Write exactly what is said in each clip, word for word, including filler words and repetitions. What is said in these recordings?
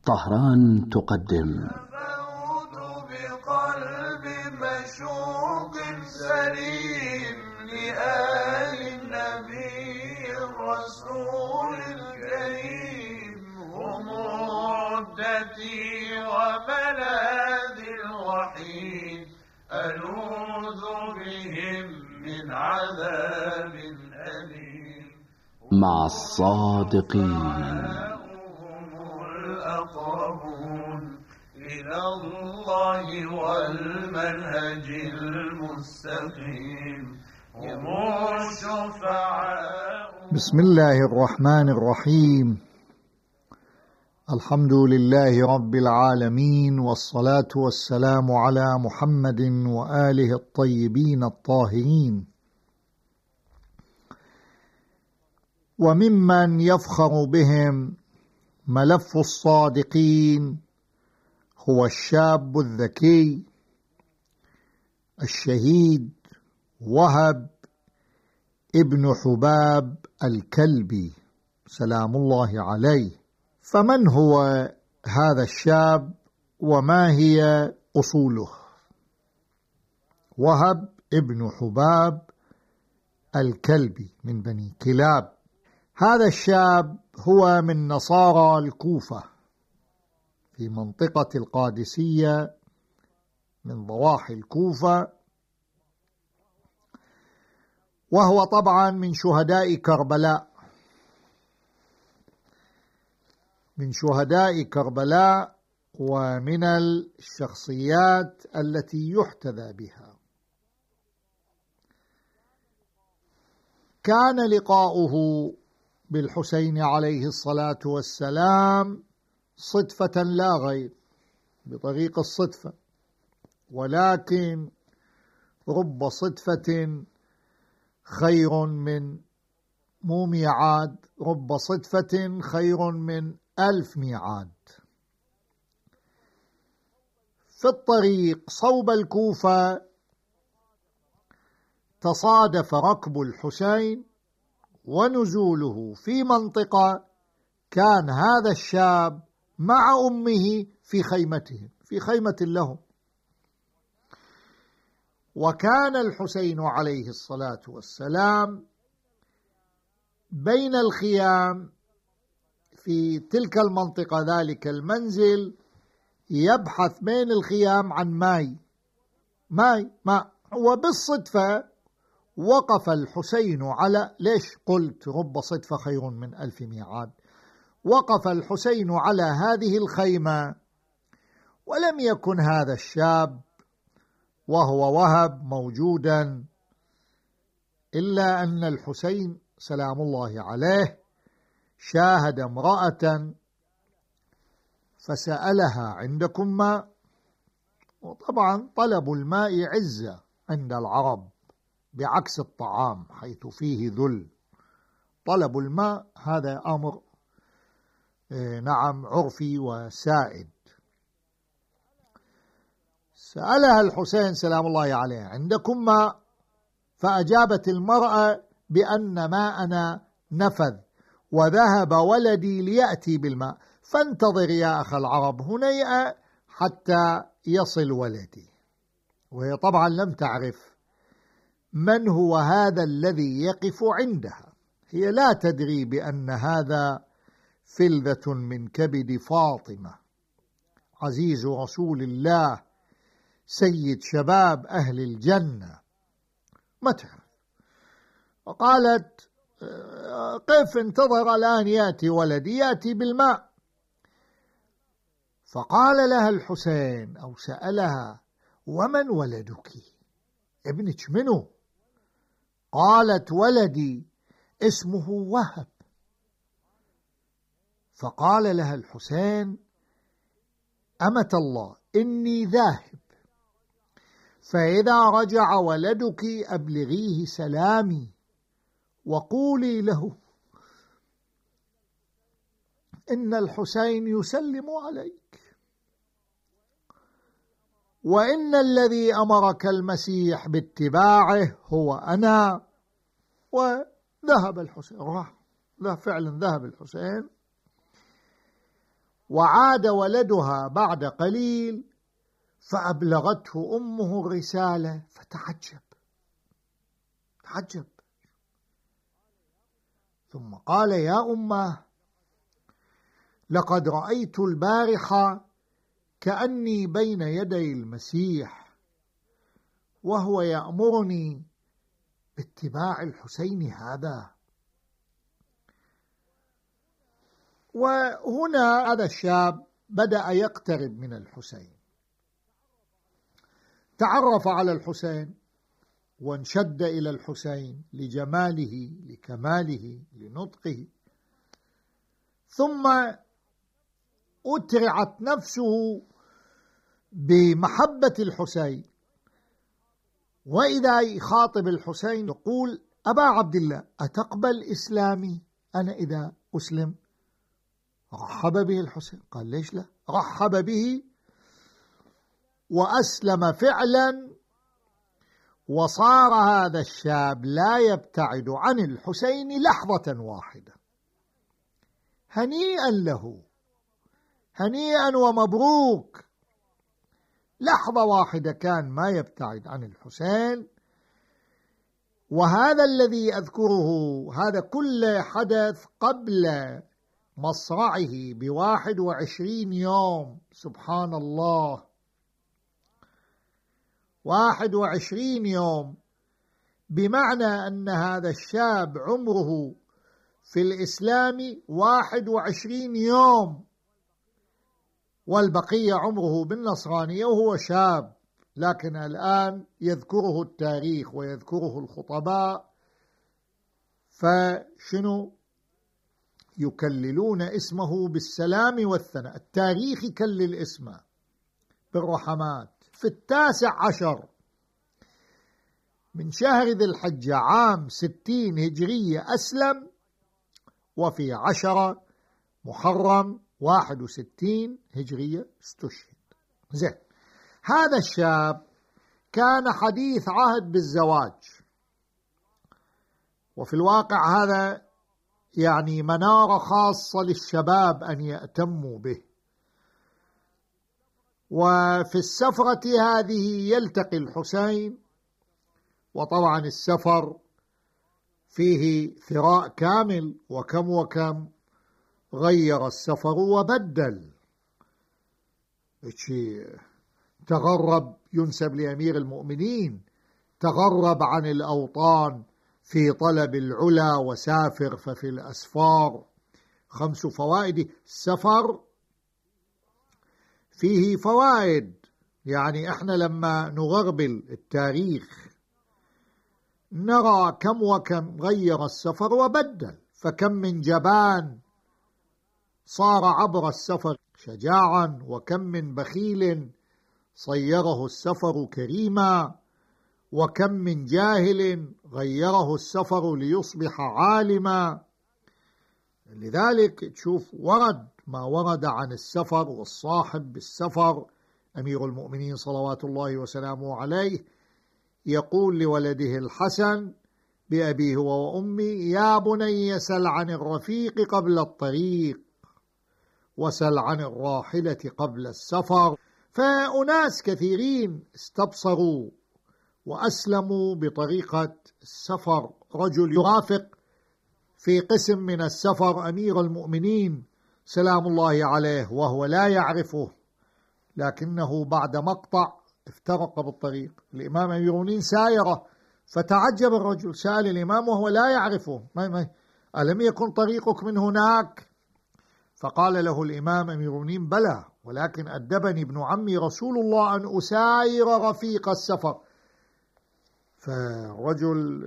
طهران تقدم فوت بقلب مشوق سليم لآل النبي الرسول الكريم، هم عدتي وملاذي الوحيد، ألوذ بهم من عذاب أليم. مع الصادقين الأقربون إلى الله والمنهج المستقيم، هم الشفعاء. بسم الله الرحمن الرحيم. الحمد لله رب العالمين، والصلاة والسلام على محمد وآله الطيبين الطاهرين. وممن يفخر بهم ملف الصادقين هو الشاب الذكي الشهيد وهب ابن حباب الكلبي سلام الله عليه. فمن هو هذا الشاب وما هي أصوله؟ وهب ابن حباب الكلبي من بني كلاب. هذا الشاب هو من نصارى الكوفة في منطقة القادسية من ضواحي الكوفة، وهو طبعا من شهداء كربلاء من شهداء كربلاء ومن الشخصيات التي يحتذى بها. كان لقاؤه بالحسين عليه الصلاة والسلام صدفة لا غير، بطريق الصدفة، ولكن رب صدفة خير من مو ميعاد، رب صدفة خير من ألف ميعاد. في الطريق صوب الكوفة تصادف ركب الحسين ونزوله في منطقة كان هذا الشاب مع أمه في خيمتهم في خيمة لهم، وكان الحسين عليه الصلاة والسلام بين الخيام في تلك المنطقة، ذلك المنزل، يبحث بين الخيام عن ماء ماء ماء وبالصدفة وقف الحسين على، ليش قلت رب صدفة خير من ألف ميعاد؟ وقف الحسين على هذه الخيمة، ولم يكن هذا الشاب وهو وهب موجودا، إلا أن الحسين سلام الله عليه شاهد امرأة فسألها عندكم ماء؟ وطبعا طلب الماء عزة عند العرب بعكس الطعام حيث فيه ذل. طلب الماء هذا أمر نعم عرفي وسائد. سألها الحسين سلام الله عليه عندكم ماء؟ فأجابت المرأة بأن ماءنا نفذ وذهب ولدي ليأتي بالماء، فانتظر يا أخ العرب هنيئة حتى يصل ولدي. وهي طبعا لم تعرف من هو هذا الذي يقف عندها، هي لا تدري بأن هذا فلذة من كبد فاطمة عزيز رسول الله سيد شباب أهل الجنة، ما تعرف. وقالت قف انتظر الآن يأتي ولدي يأتي بالماء. فقال لها الحسين أو سألها ومن ولدك؟ ابنك منه؟ قالت ولدي اسمه وهب. فقال لها الحسين أمة الله إني ذاهب، فإذا رجع ولدك أبلغيه سلامي وقولي له إن الحسين يسلم عليك، وإن الذي أمرك المسيح باتباعه هو أنا. وذهب الحسين، راح لا فعلا ذهب الحسين وعاد ولدها بعد قليل فأبلغته أمه الرسالة فتعجب تعجب ثم قال: يا أمه، لقد رأيت البارحة كأني بين يدي المسيح وهو يأمرني باتباع الحسين هذا. وهنا هذا الشاب بدأ يقترب من الحسين، تعرف على الحسين وانشد إلى الحسين لجماله لكماله لنطقه، ثم أترعت نفسه بمحبة الحسين، وإذا يخاطب الحسين يقول: أبا عبد الله، أتقبل إسلامي أنا إذا أسلم؟ رحب به الحسين، قال: ليش لا؟ رحب به وأسلم فعلا، وصار هذا الشاب لا يبتعد عن الحسين لحظة واحدة. هنيئا له، هنيئا ومبروك، لحظة واحدة كان ما يبتعد عن الحسين. وهذا الذي أذكره هذا كل حدث قبل مصرعه بواحد وعشرين يوم. سبحان الله، واحد وعشرين يوم، بمعنى أن هذا الشاب عمره في الإسلام واحد وعشرين يوم، والبقية عمره بالنصرانية وهو شاب. لكن الآن يذكره التاريخ ويذكره الخطباء، فشنو يكللون اسمه بالسلام والثناء. التاريخ يكلل اسمه بالرحمات. في التاسع عشر من شهر ذي الحجة عام ستين هجرية أسلم، وفي عشرة محرم واحد وستين هجرية استشهد. زين، هذا الشاب كان حديث عهد بالزواج، وفي الواقع هذا يعني منارة خاصة للشباب أن يأتموا به. وفي السفرة هذه يلتقي الحسين، وطبعا السفر فيه ثراء كامل، وكم وكم غير السفر وبدل. تغرب، ينسب لأمير المؤمنين، تغرب عن الأوطان في طلب العلا وسافر، ففي الأسفار خمس فوائد. السفر فيه فوائد، يعني احنا لما نغربل التاريخ نرى كم وكم غير السفر وبدل. فكم من جبان صار عبر السفر شجاعا، وكم من بخيل صيره السفر كريما، وكم من جاهل غيره السفر ليصبح عالما. لذلك تشوف ورد ما ورد عن السفر والصاحب بالسفر. أمير المؤمنين صلوات الله وسلامه عليه يقول لولده الحسن بأبيه وأمي: يا بني سل عن الرفيق قبل الطريق، وسل عن الراحلة قبل السفر. فأناس كثيرين استبصروا وأسلموا بطريقة السفر. رجل يرافق في قسم من السفر أمير المؤمنين سلام الله عليه وهو لا يعرفه، لكنه بعد مقطع افترق بالطريق. الإمام أمير المؤمنين سايره، فتعجب الرجل، سأل الإمام وهو لا يعرفه: ما ما ألم يكن طريقك من هناك؟ فقال له الإمام أمير المؤمنين: بلى، ولكن أدبني ابن عمي رسول الله أن أساير رفيق السفر. فالرجل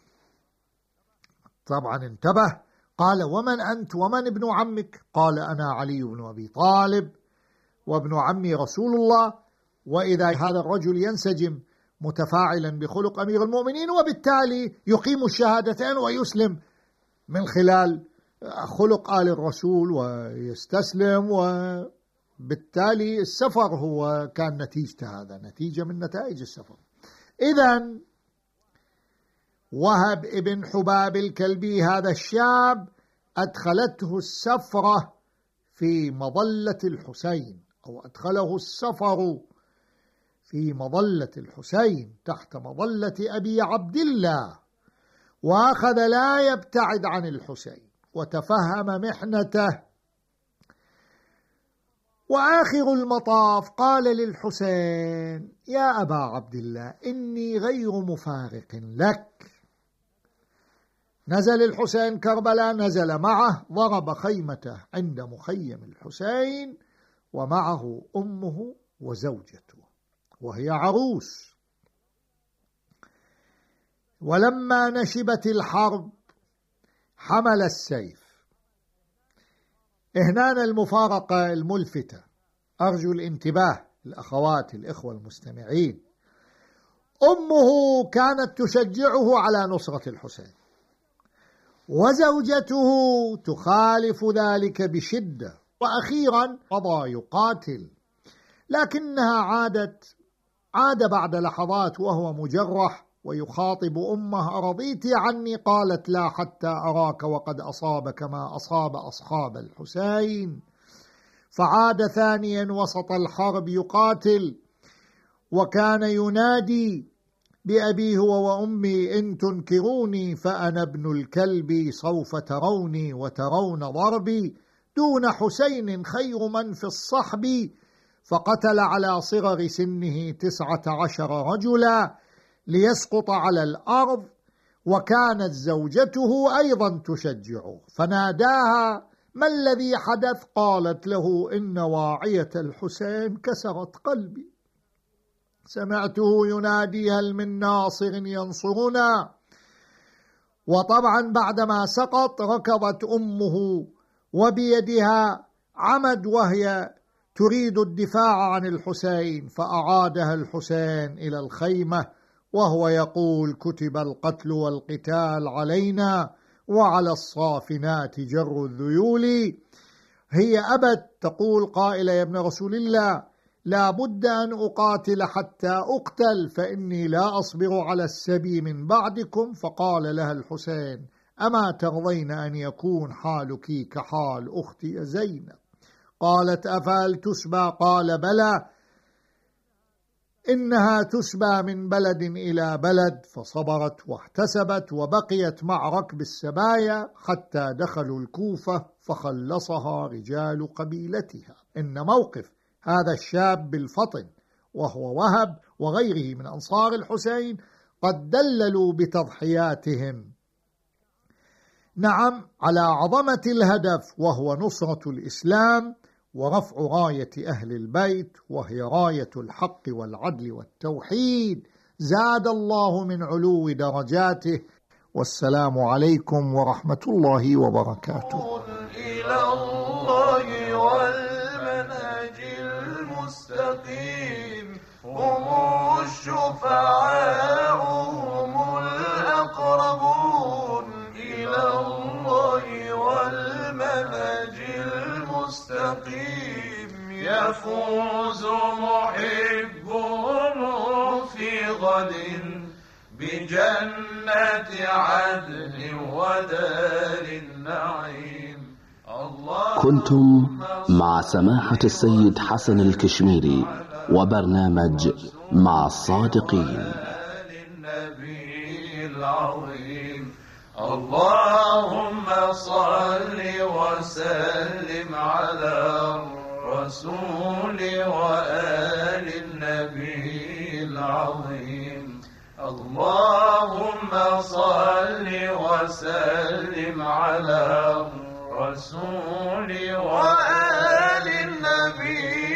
طبعا انتبه، قال: ومن أنت ومن ابن عمك؟ قال: أنا علي بن أبي طالب وابن عمي رسول الله. وإذا هذا الرجل ينسجم متفاعلا بخلق أمير المؤمنين، وبالتالي يقيم الشهادتين ويسلم من خلال خلق آل الرسول ويستسلم، وبالتالي السفر هو كان نتيجة هذا، نتيجة من نتائج السفر. إذن وهب ابن حباب الكلبي هذا الشاب أدخلته السفرة في مظلة الحسين، أو أدخله السفر في مظلة الحسين تحت مظلة أبي عبد الله، وأخذ لا يبتعد عن الحسين وتفهم محنته. وآخر المطاف قال للحسين: يا أبا عبد الله، إني غير مفارق لك. نزل الحسين كربلاء، نزل معه، ضرب خيمته عند مخيم الحسين، ومعه أمه وزوجته وهي عروس. ولما نشبت الحرب حمل السيف. هنا المفارقة الملفتة، أرجو الانتباه الأخوات الإخوة المستمعين. أمه كانت تشجعه على نصرة الحسين، وزوجته تخالف ذلك بشدة، وأخيرا قضى يقاتل، لكنها عادت عاد بعد لحظات وهو مجرح ويخاطب أمه: أرضيت عني؟ قالت: لا، حتى أراك وقد أصابك ما أصاب أصحاب الحسين. فعاد ثانيا وسط الحرب يقاتل، وكان ينادي بأبيه وأمي: إن تنكروني فأنا ابن الكلب، سوف تروني وترون ضربي، دون حسين خير من في الصحب. فقتل على صغر سنه تسعة عشر رجلا ليسقط على الأرض، وكانت زوجته أيضا تشجعه، فناداها: ما الذي حدث؟ قالت له: إن واعية الحسين كسرت قلبي، سمعته ينادي: هل من ناصر ينصرنا؟ وطبعا بعدما سقط ركضت أمه وبيدها عمد وهي تريد الدفاع عن الحسين، فأعادها الحسين إلى الخيمة وهو يقول: كتب القتل والقتال علينا وعلى الصافنات جر الذيول. هي أبت، تقول قائلة: يا ابن رسول الله، لا بد أن أقاتل حتى أقتل، فإني لا أصبر على السبي من بعدكم. فقال لها الحسين: أما ترضين أن يكون حالك كحال أختي زينب؟ قالت: أفهل تسبى؟ قال: بلى، إنها تسبى من بلد إلى بلد. فصبرت واحتسبت وبقيت مع ركب السبايا حتى دخلوا الكوفة، فخلصها رجال قبيلتها. إن موقف هذا الشاب بالفطن وهو وهب وغيره من أنصار الحسين قد دللوا بتضحياتهم، نعم، على عظمة الهدف، وهو نصرة الإسلام ورفع راية أهل البيت، وهي راية الحق والعدل والتوحيد. زاد الله من علو درجاته. والسلام عليكم ورحمة الله وبركاته. إلى الله والمنهج المستقيم، هم الشفعاء هم الأقربون. إلى الله والمنهج المستقيم، يفوز محبهم في غد بجنات عدن ودار النعيم. كنتم مع سماحة السيد حسن الكشميري وبرنامج مع الصادقين. للنبي العظيم، اللهم صل وسلم على الرسول وآل النبي العظيم. اللهم صل وسلم على الرسول وآل النبي